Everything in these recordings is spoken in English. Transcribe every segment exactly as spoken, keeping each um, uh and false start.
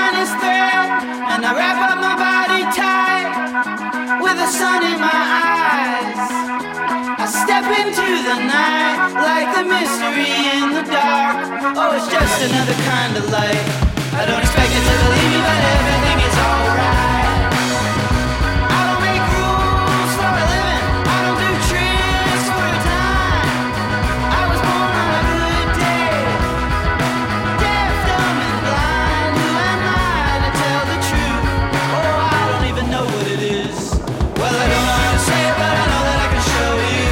finest thread, and I wrap up my body tight with the sun in my eyes. I step into the night like the mystery in the dark. Oh, it's just another kind of light. I don't expect it to believe me, but everything is alright. I don't make rules for a living. I don't do tricks for a dime. I was born on a good day, deaf, dumb, and blind. Who am I to tell the truth? Oh, I don't even know what it is. Well, I don't know how to say it, but I know that I can show you.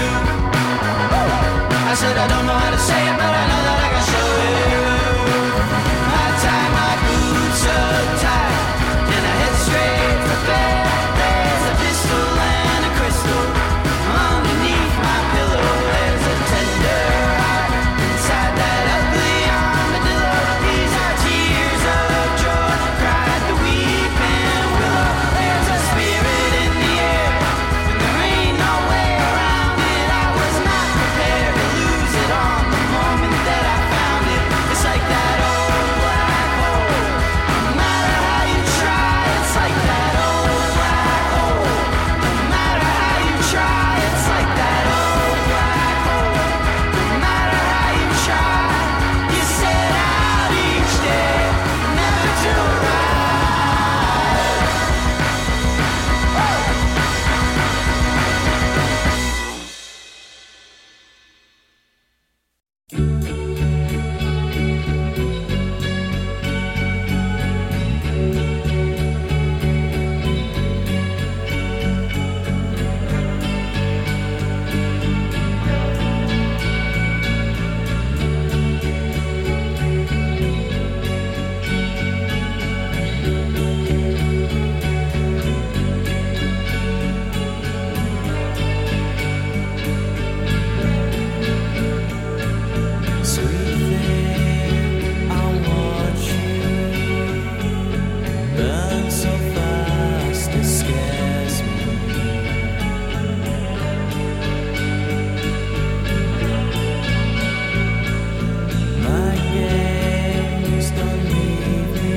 I said I don't know how to say it, but I know that I can show you. I tie my boots up tight and I head straight for bed. There's a pistol and a crystal underneath my pillow. There's a tender heart inside that ugly armadillo. These are tears of joy, cried the weeping willow. There's a spirit in the air, and there ain't no way around it. I was not prepared to lose it on the moment that I found it. It's like that old black hole. No matter how you try, it's like that old black hole. No matter how you try, it's like that old black hole. No matter how you try, you set out each day, never to arrive. Sweet thing, I watch you burn so fast, it scares me. My games don't leave me.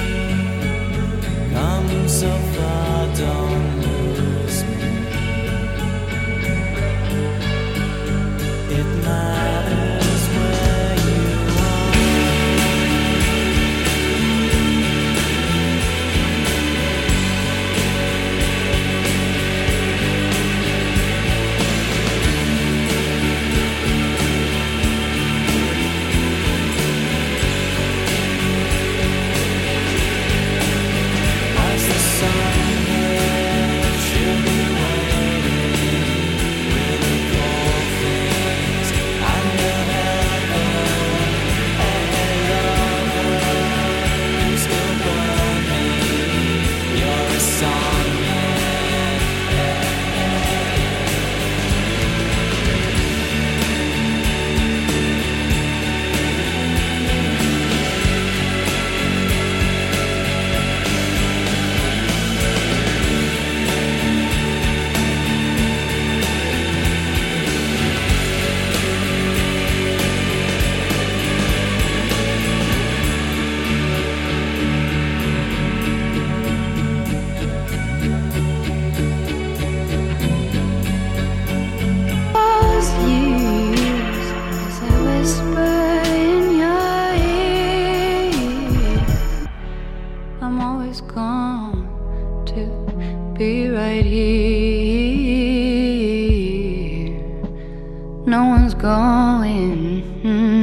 Come so far, don't lose me. It matters where you are. As the sun hits, she'll be waiting with the cold things under heaven. Hello, you still burn me. You're a song, Was used as I whisper in your ear. I'm always going to be right here. No one's going.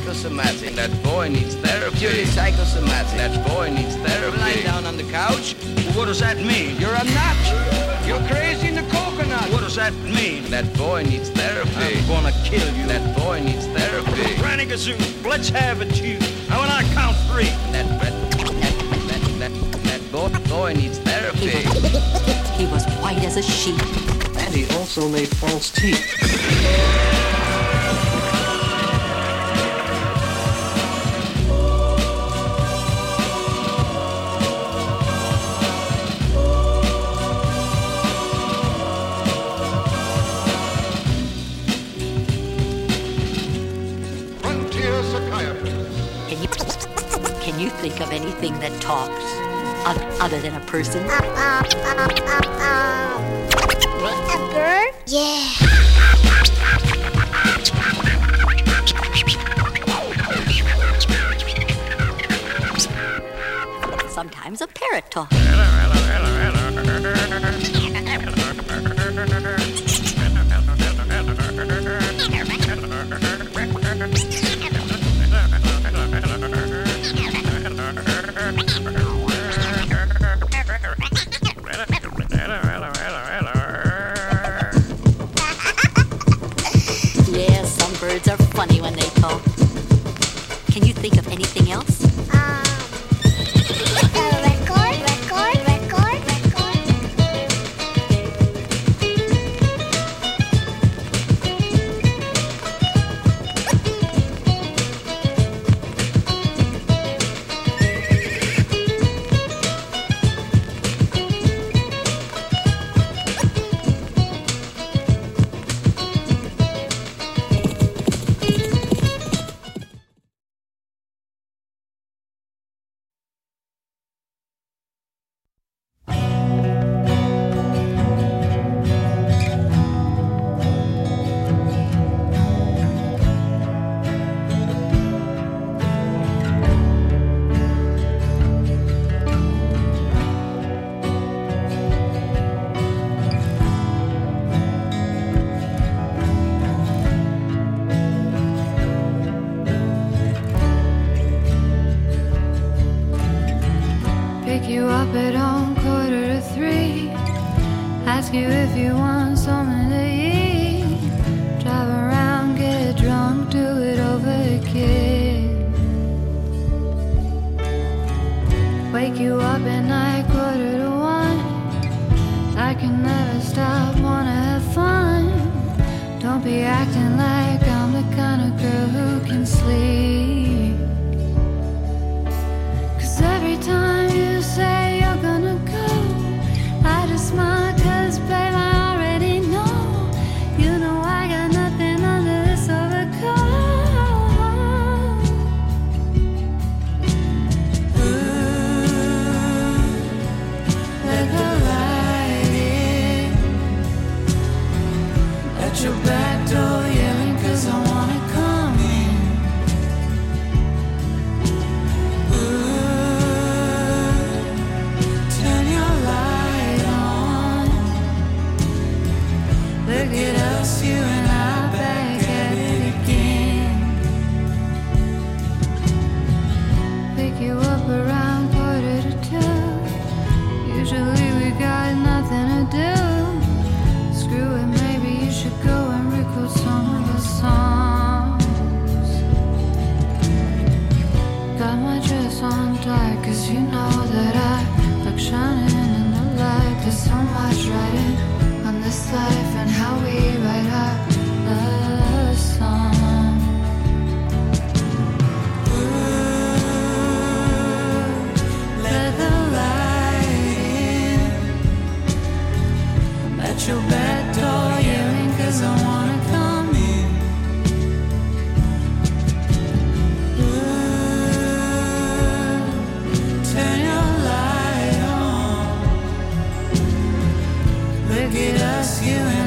psychosomatic. That boy needs therapy. Purely psychosomatic. That boy needs therapy. Lying down on the couch. What does that mean? You're a nut. You're crazy in the coconut. What does that mean? That boy needs therapy. I'm gonna kill you. That boy needs therapy. Granny Gazoo, let's have it, you. Now when I count three. That that that that, that boy, boy needs therapy. He was white as a sheet. And he also made false teeth. Frontier psychiatrist. Can you, can you think of anything that talks o- other than a person? A bird? Yeah. Sometimes a parrot talks. Yeah, some birds are funny when they talk. Can you think of anything else? Um, a record, record, record, record. Pick you up at home, quarter to three. Ask you if you want something to eat. Drive around, get drunk, do it over again. Wake you up at night, quarter to one. I can never stop, wanna have fun. Don't be acting like I'm the kind of girl who can sleep. Cause every time you say you're gonna go, I just smile cause babe I already know. You know I got nothing under this overcoat. Ooh, let the light in. Let your back door yelling cause I wanna come in. Look at us, you and I back at it again. Pick you up around quarter to two. Usually we got nothing to do. Screw it, maybe you should go and record some of the songs. Got my dress on tight cause you know that I look shining in the light. There's so much writing on this life and how we write our love song. Ooh, let the light in. I'm at your back door yelling cause I wanna come in. Ooh, turn your light on. Look at us, you and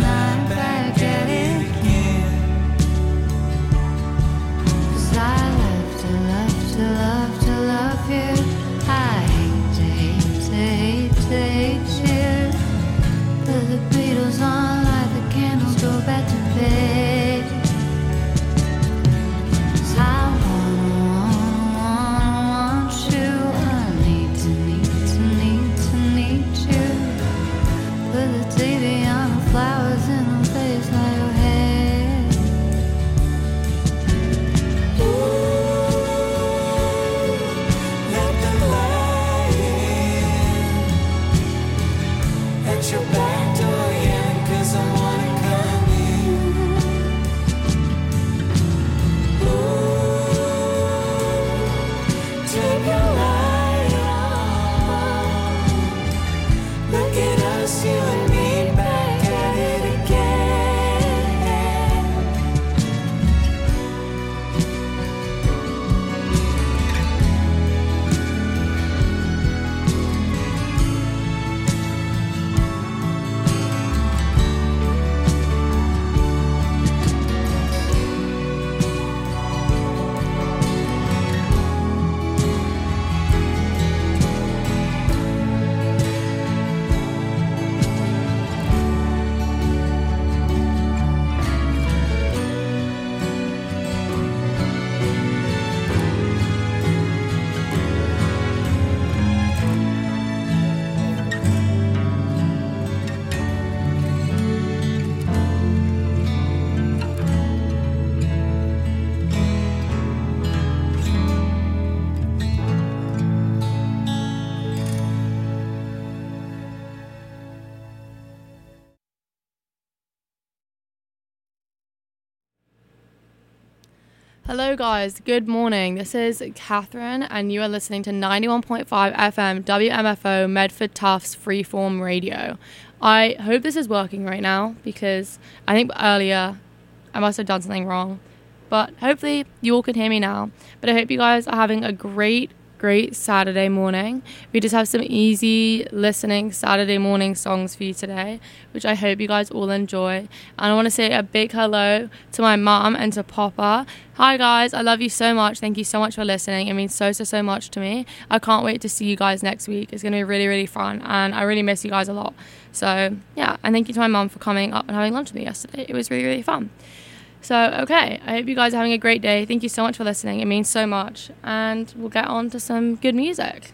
Hello guys, good morning. This is Catherine and you are listening to ninety-one point five F M W M F O Medford Tufts Freeform Radio. I hope this is working right now because I think earlier I must have done something wrong. But hopefully you all can hear me now. But I hope you guys are having a great, great Saturday morning. We just have some easy listening Saturday morning songs for you today, which I hope you guys all enjoy. And I want to say a big hello to my mum and to Papa. Hi guys, I love you so much. Thank you so much for listening. It means so, so, so much to me. I can't wait to see you guys next week. It's going to be really, really fun. And I really miss you guys a lot. So yeah, and thank you to my mum for coming up and having lunch with me yesterday. It was really, really fun. So, okay, I hope you guys are having a great day. Thank you so much for listening. It means so much. And we'll get on to some good music.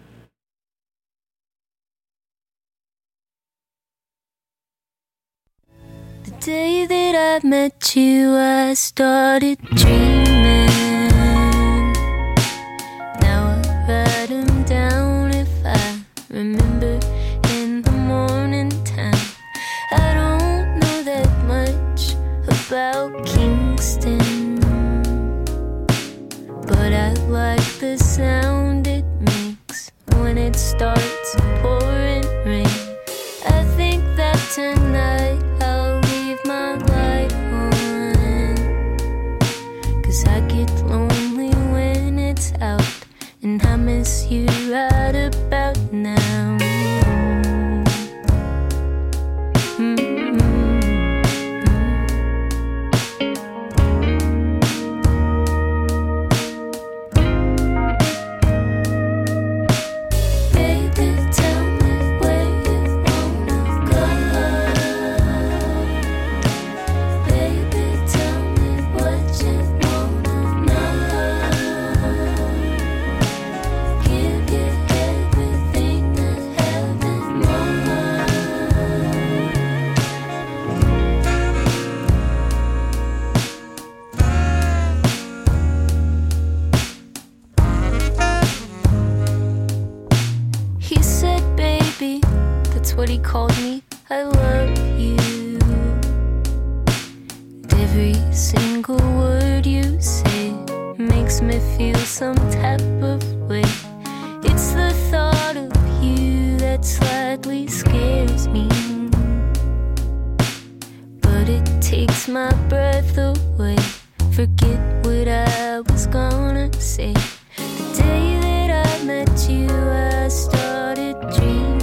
The day that I met you, I started dreaming. Now I write them down if I remember in the morning time. I don't know that much about Kingston, but I like the sound it makes when it starts pouring rain. I think that tonight I'll leave my light on, 'cause I get lonely when it's out, and I miss you right about now. What he called me, I love you. And every single word you say makes me feel some type of way. It's the thought of you that slightly scares me, but it takes my breath away. Forget what I was gonna say. The day that I met you, I started dreaming.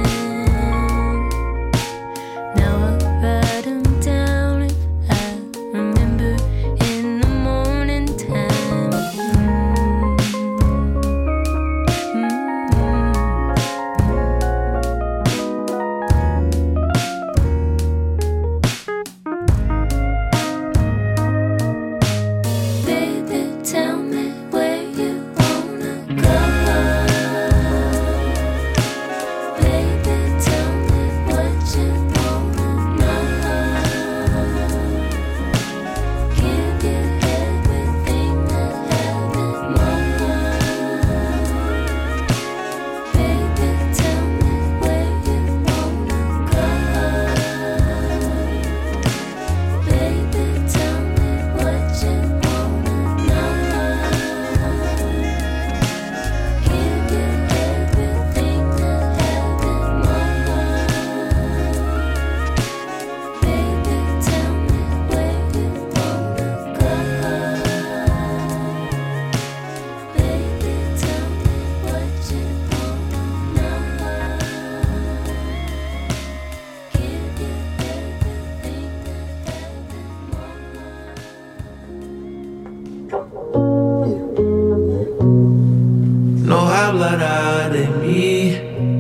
hablará de mí,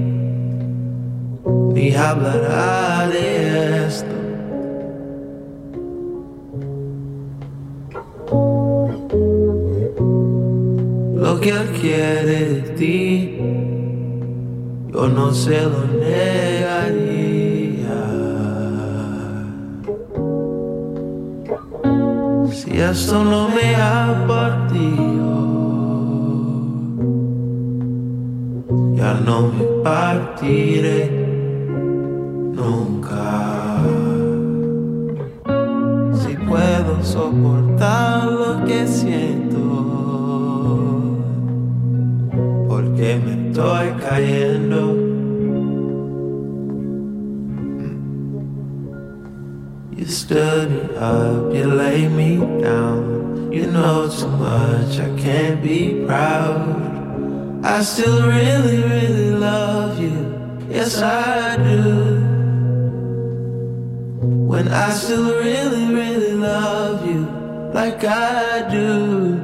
ni hablará de esto. Lo que él quiere de ti, yo no se lo negaría. Si esto no me ha partido, ya no me partiré nunca. Si puedo soportar lo que que siento, porque me estoy cayendo. You stood me up, you laid me down. You know too much, I can't be proud. I still really, really love you, yes I do. When I still really, really love you like I do.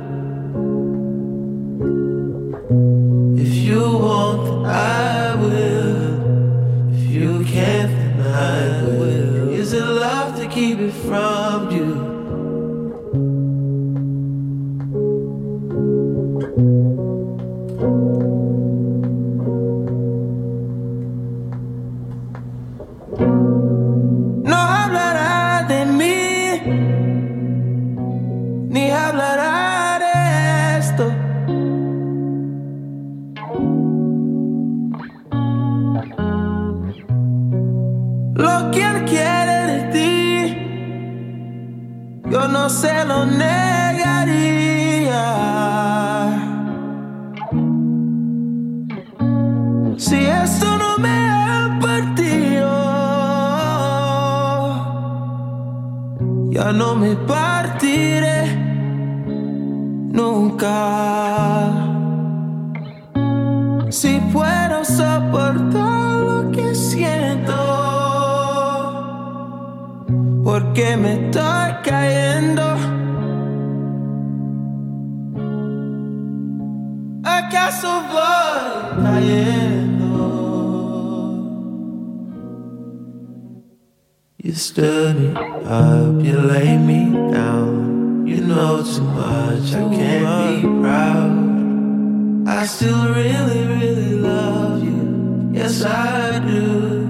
If you want, then I will. If you can't, then I will. Is it love to keep it from you? No hablará de mí, ni hablará de esto. Lo que él quiere de ti, yo no se lo negaría. Si esto no me ha partido, ya no me partiré nunca. Si puedo soportar lo que siento, porque me estoy cayendo. ¿Acaso voy cayendo? You stood me up, you laid me down. You know too much, I can't be proud. I still really, really love you, yes I do.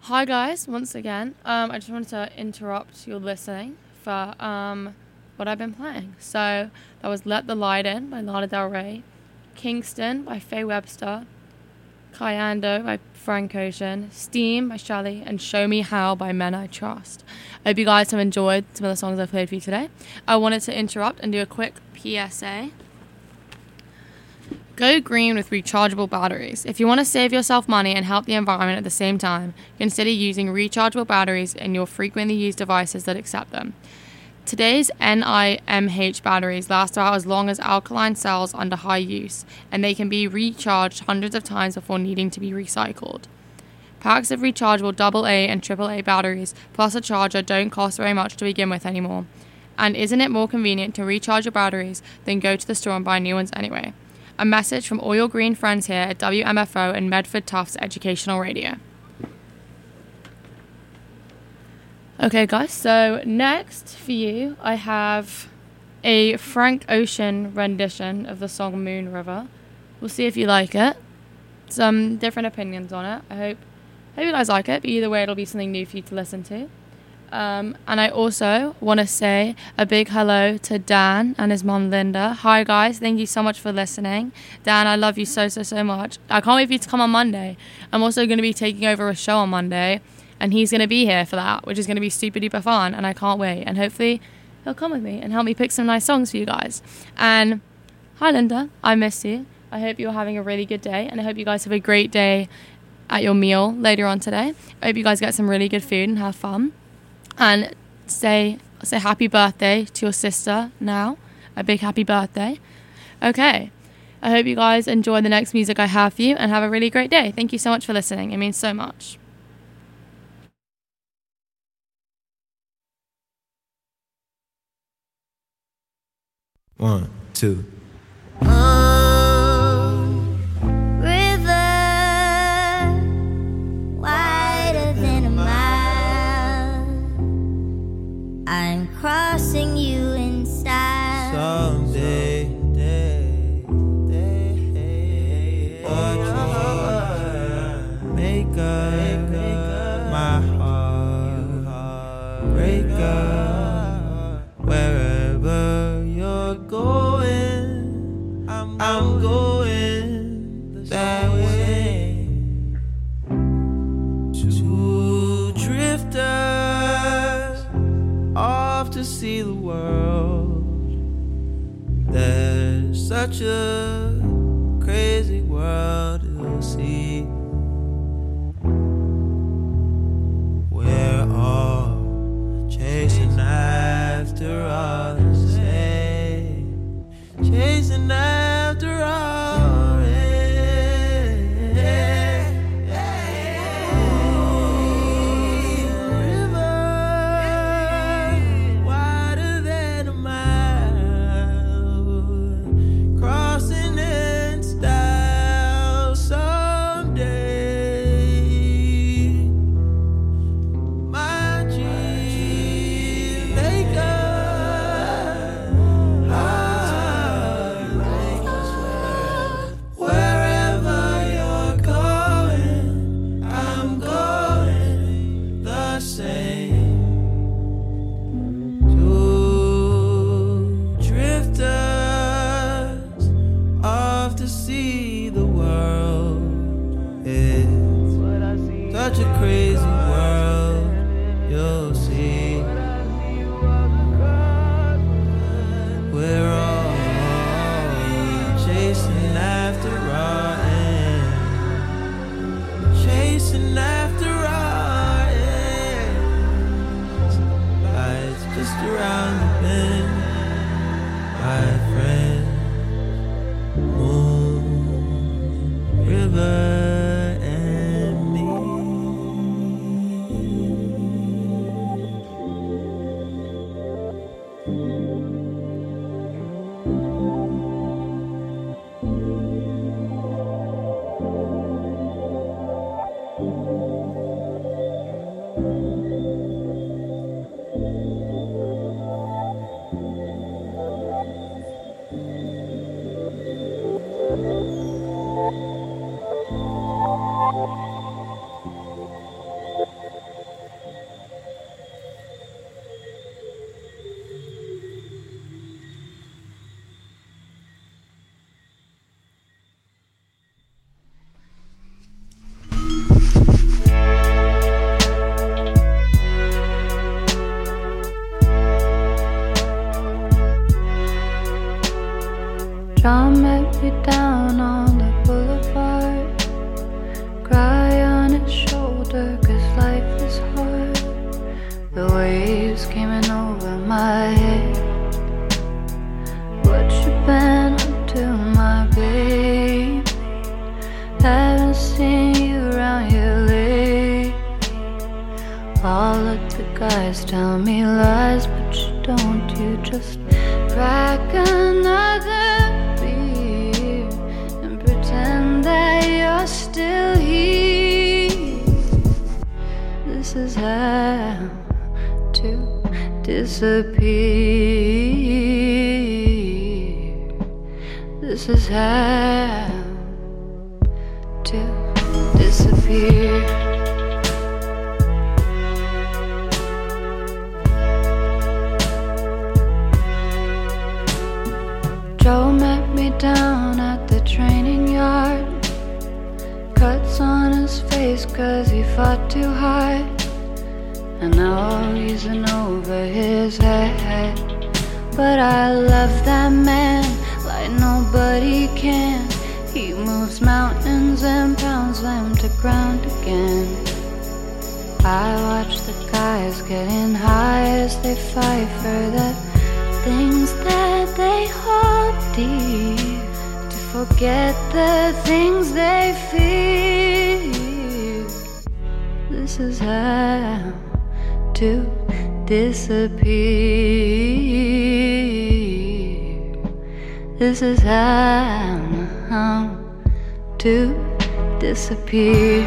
Hi guys, once again. Um, I just wanted to interrupt your listening for um, what I've been playing. So that was Let the Light In by Lana Del Rey, Kingston by Faye Webster, Cayando by Frank Ocean, Steam by Shelly, and Show Me How by Men I Trust. I hope you guys have enjoyed some of the songs I've played for you today. I wanted to interrupt and do a quick P S A. Go green with rechargeable batteries. If you want to save yourself money and help the environment at the same time, consider using rechargeable batteries in your frequently used devices that accept them. Today's N I M H batteries last about as long as alkaline cells under high use, and they can be recharged hundreds of times before needing to be recycled. Packs of rechargeable double A and triple A batteries plus a charger don't cost very much to begin with anymore. And isn't it more convenient to recharge your batteries than go to the store and buy new ones anyway? A message from all your green friends here at W M F O and Medford Tufts Educational Radio. Okay guys, so next for you I have a Frank Ocean rendition of the song Moon River. We'll see if you like it. Some different opinions on it. I hope, hope you guys like it, but either way it'll be something new for you to listen to. Um, and I also want to say a big hello to Dan and his mom Linda. Hi guys, thank you so much for listening. Dan, I love you so, so, so much. I can't wait for you to come on Monday. I'm also going to be taking over a show on Monday, and he's going to be here for that, which is going to be super duper fun, and I can't wait. And hopefully he'll come with me and help me pick some nice songs for you guys. And hi Linda, I miss you. I hope you're having a really good day, and I hope you guys have a great day at your meal later on today. I hope you guys get some really good food and have fun. And say say happy birthday to your sister now. A big happy birthday. Okay. I hope you guys enjoy the next music I have for you and have a really great day. Thank you so much for listening. It means so much. One, two. I'm crossing you in style. Someday, day, day, but you make up my heart, break up wherever you're going. I'm, I'm going that way. Two drifters off to see the world. There's such a crazy world to see. We're all chasing after all the same, chasing after all. Someday John met me down on the boulevard. Cry on his shoulder, cause life is hard. The waves came in over my head. What you been up to, my baby? Haven't seen you around here lately. All of the guys tell me lies, but you don't. You just crack another beer and pretend that you're still here. This is how to disappear. This is how to disappear. Joe met me down at the training yard. Cuts on his face cause he fought too hard. And now he's in over his head. But I love that man like nobody can. He moves mountains and pounds them to ground again. I watch the guys getting high as they fight for the things that they hold dear, to forget the things they fear. This is how to disappear. This is how to disappear.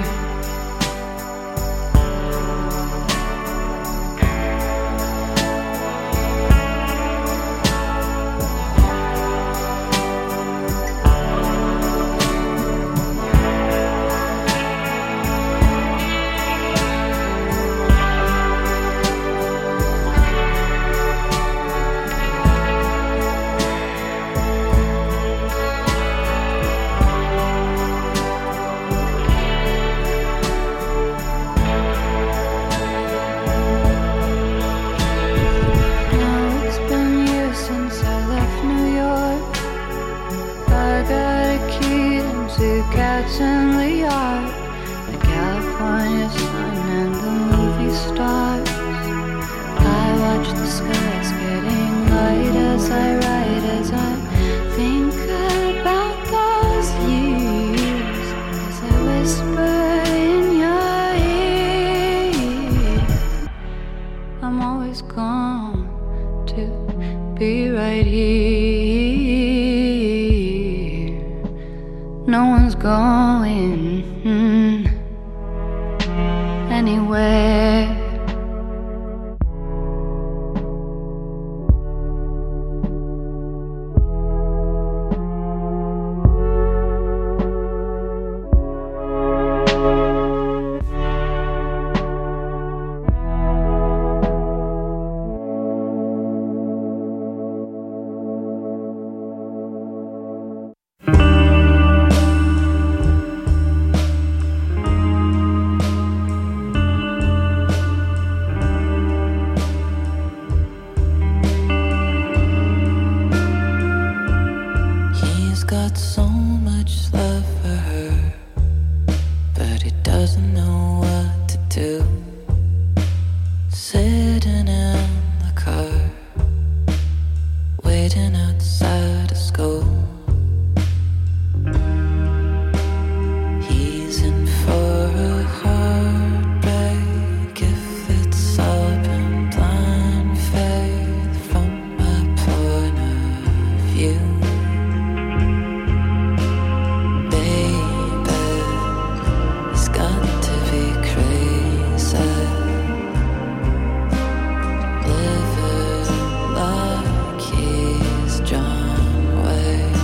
John Wayne.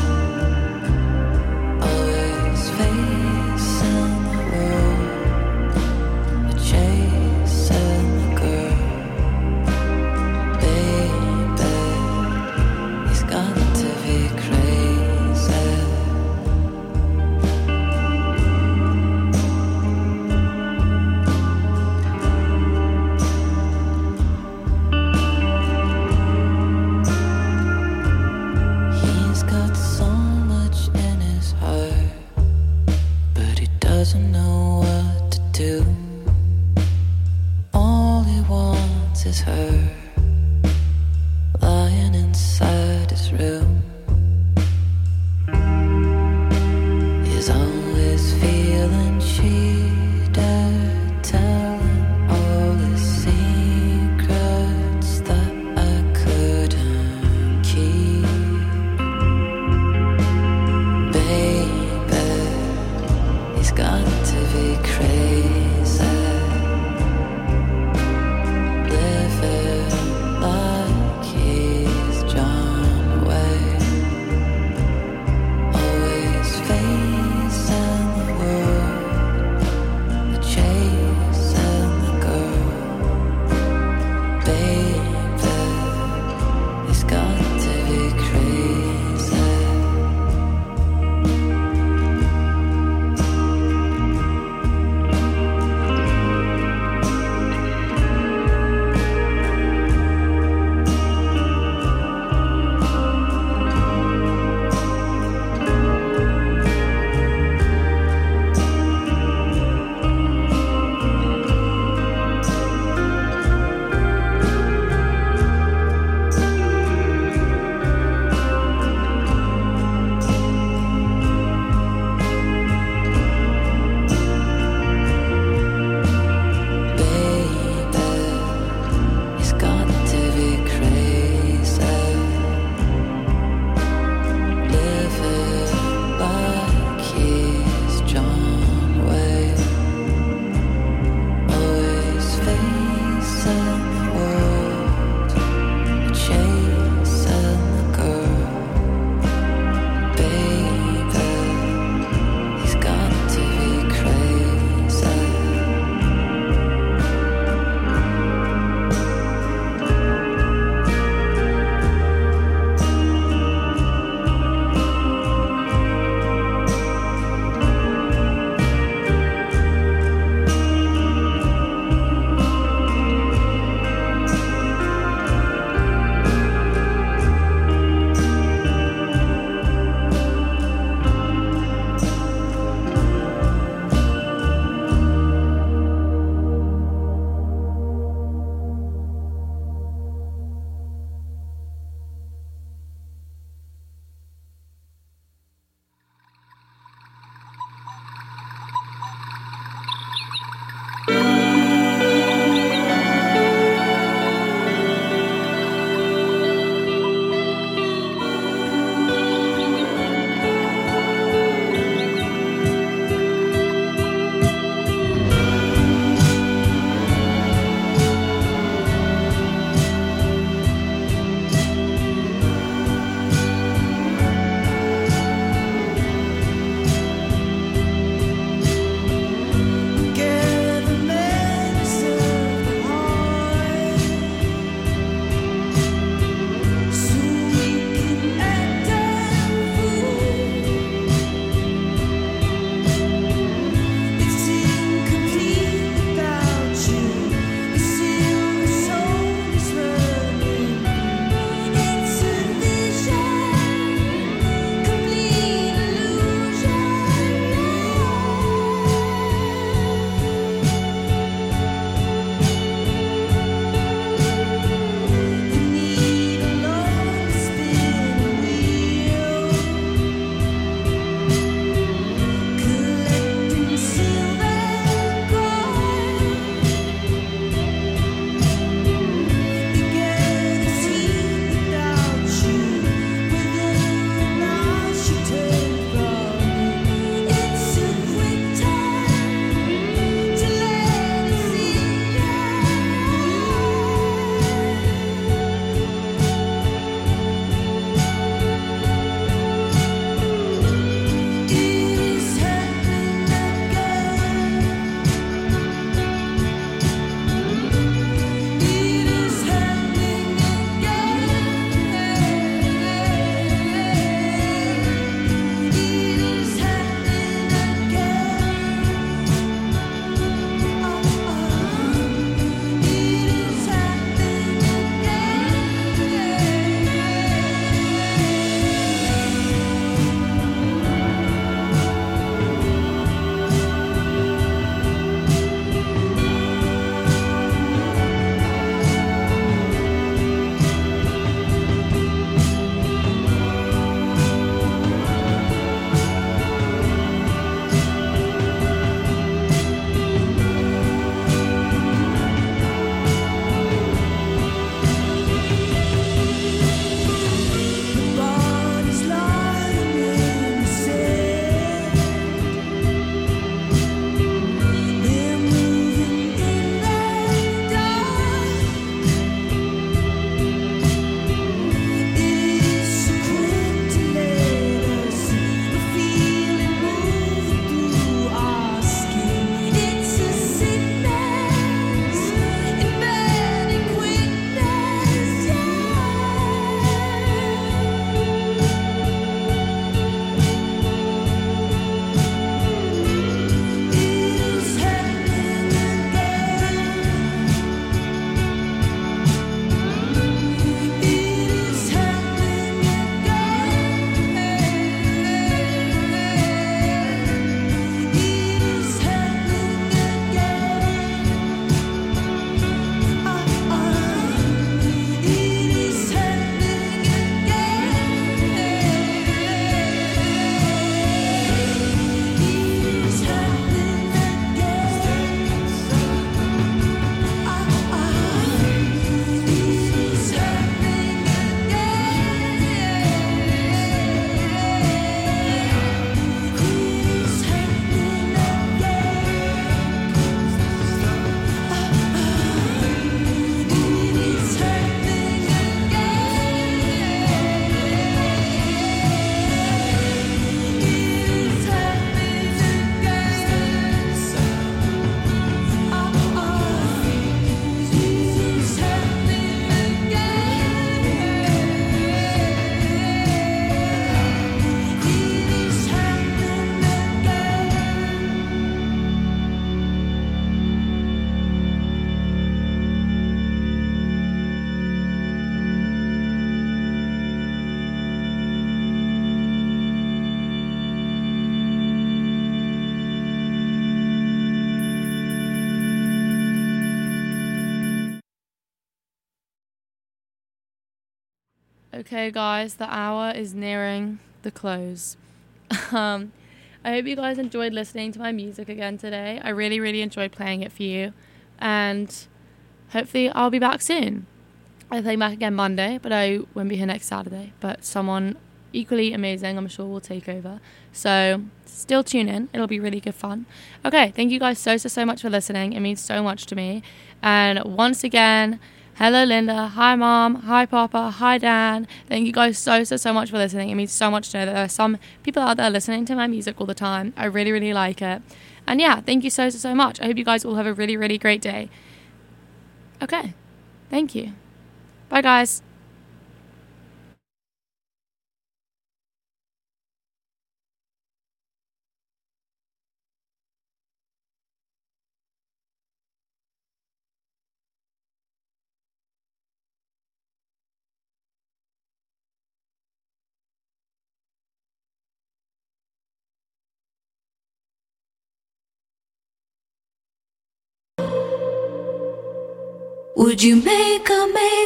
Okay, guys, the hour is nearing the close. um, I hope you guys enjoyed listening to my music again today. I really, really enjoyed playing it for you. And hopefully I'll be back soon. I'll be playing back again Monday, but I won't be here next Saturday. But someone equally amazing, I'm sure, will take over. So still tune in. It'll be really good fun. Okay, thank you guys so, so, so much for listening. It means so much to me. And once again, hello, Linda. Hi, Mom. Hi, Papa. Hi, Dan. Thank you guys so, so, so much for listening. It means so much to know that there are some people out there listening to my music all the time. I really, really like it. And yeah, thank you so, so, so much. I hope you guys all have a really, really great day. Okay. Thank you. Bye, guys. Would you make a make?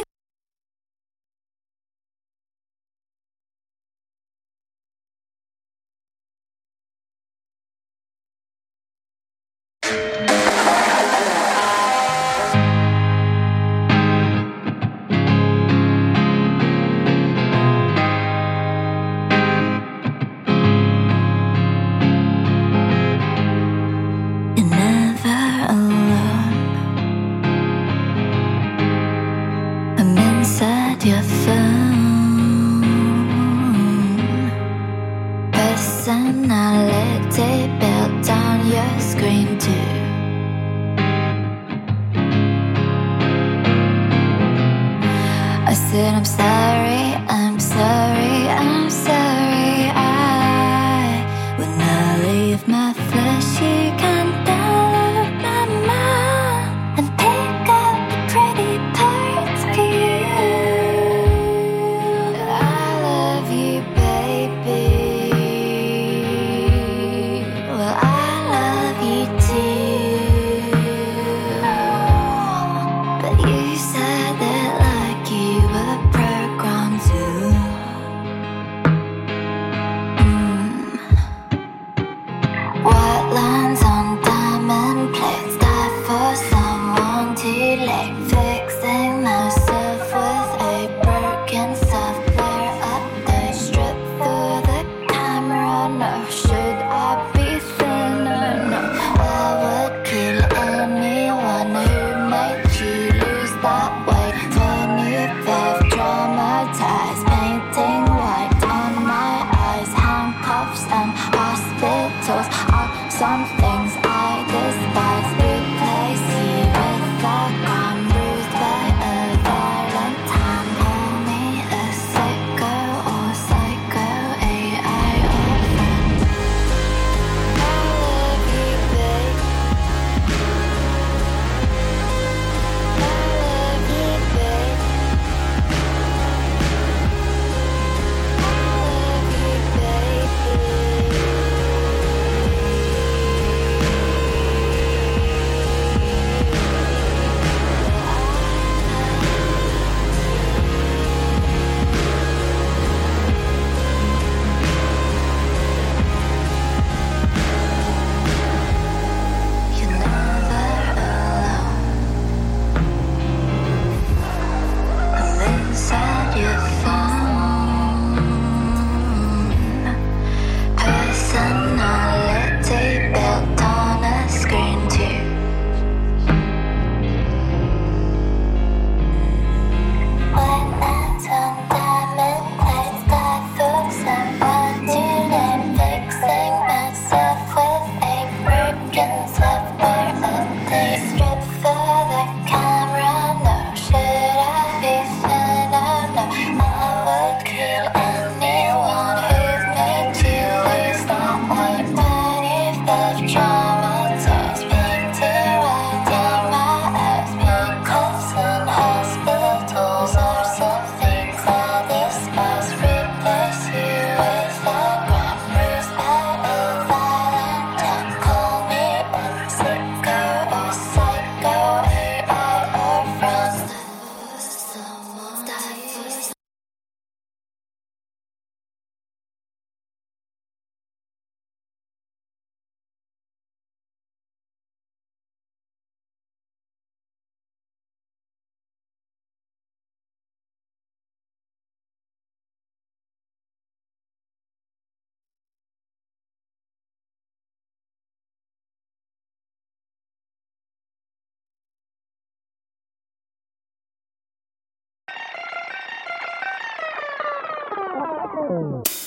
Bye.